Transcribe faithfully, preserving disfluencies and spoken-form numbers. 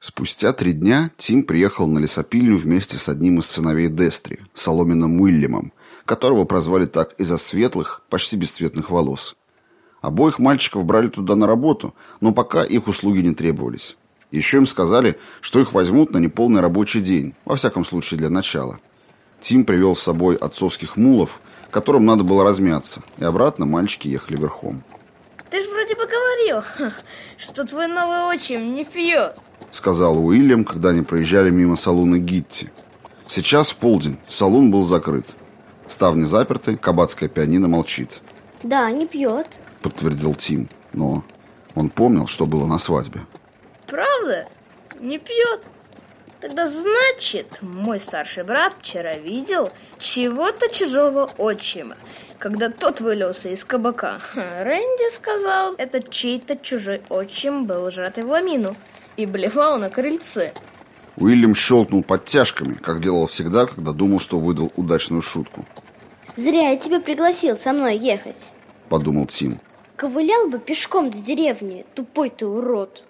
Спустя три дня Тим приехал на лесопильню вместе с одним из сыновей Дестри, Соломеном Уильямом, которого прозвали так из-за светлых, почти бесцветных волос. Обоих мальчиков брали туда на работу, но пока их услуги не требовались. Еще им сказали, что их возьмут на неполный рабочий день, во всяком случае для начала. Тим привел с собой отцовских мулов, которым надо было размяться, и обратно мальчики ехали верхом. Ты же вроде бы говорил, что твой новый отчим не пьет, сказал Уильям, когда они проезжали мимо салуна Гитти. Сейчас в полдень, салун был закрыт. Ставни заперты, кабацкое пианино молчит. Да, не пьет, подтвердил Тим, но он помнил, что было на свадьбе. Правда? Не пьет? Тогда значит, мой старший брат вчера видел чего-то чужого отчима, когда тот вылился из кабака. Рэнди сказал, этот чей-то чужой отчим был сжатый в ламину и блевал на крыльце. Уильям щелкнул подтяжками, как делал всегда, когда думал, что выдал удачную шутку. Зря я тебя пригласил со мной ехать, подумал Тим. Ковылял бы пешком до деревни, тупой ты урод.